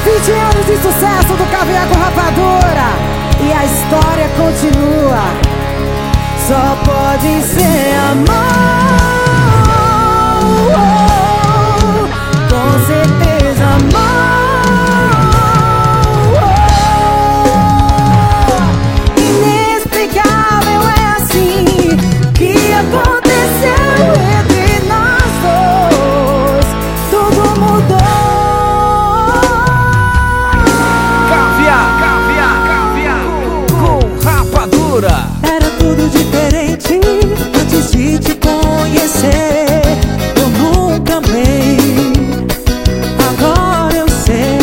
20 anos de sucesso do Caviar com Rapadura, e a história continua. Só pode ser amor, com certeza amor. Inexplicável é assim que aconteceu entre nós dois. Tudo mudou. Era tudo diferente antes de te conhecer. Eu nunca amei, agora eu sei.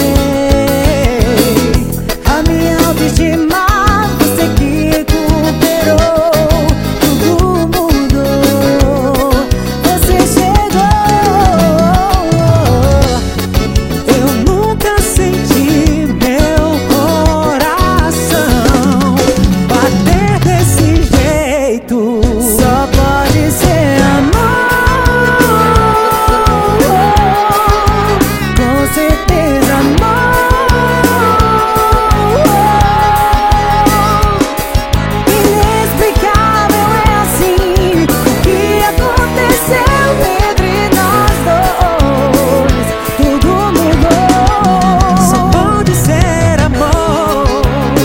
A minha autoestima você que recuperou. Tudo mudou, você chegou. Eu nunca senti meu coração bater desse jeito. Só pode ser amor, com certeza amor. Inexplicável é assim o que aconteceu entre nós dois. Tudo mudou. Só pode ser amor.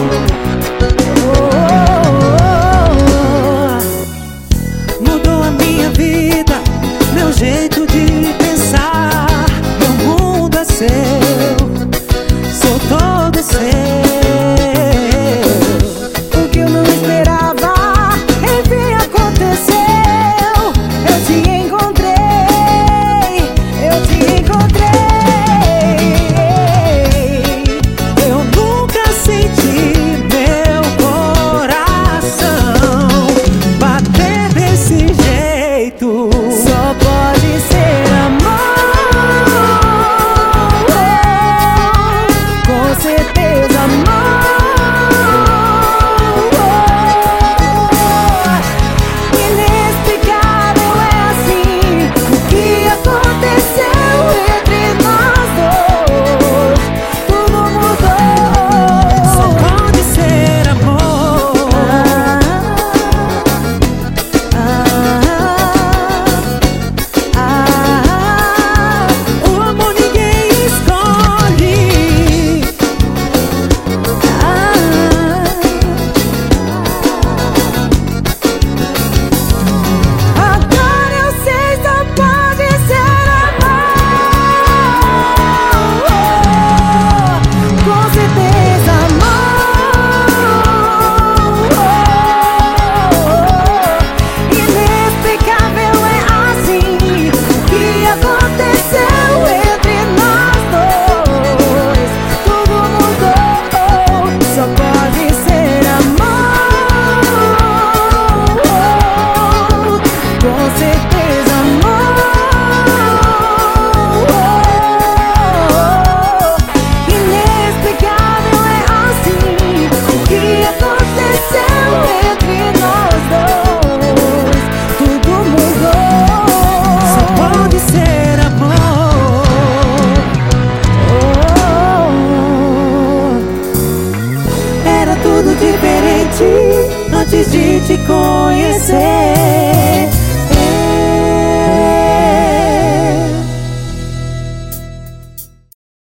Mudou a minha vida, meu jeito de pensar. Meu mundo é seu, sou todo seu. O que eu não esperava, enfim aconteceu. Eu te encontrei, eu te encontrei. Eu nunca senti meu coração bater desse jeito. Só pode ser amor, com certeza amor. Inexplicável é assim o que aconteceu entre nós dois. Tudo mudou. Só pode ser amor. O amor ninguém escolhe. Agora eu sei, só pode ser amor, com certeza amor. Inexplicável é assim o que aconteceu entre nós dois. Tudo mudou, só pode ser amor, com certeza amor. Inexplicável é assim o que aconteceu entre nós dois. Tudo mudou. Só pode ser amor. Era tudo diferente antes de te conhecer.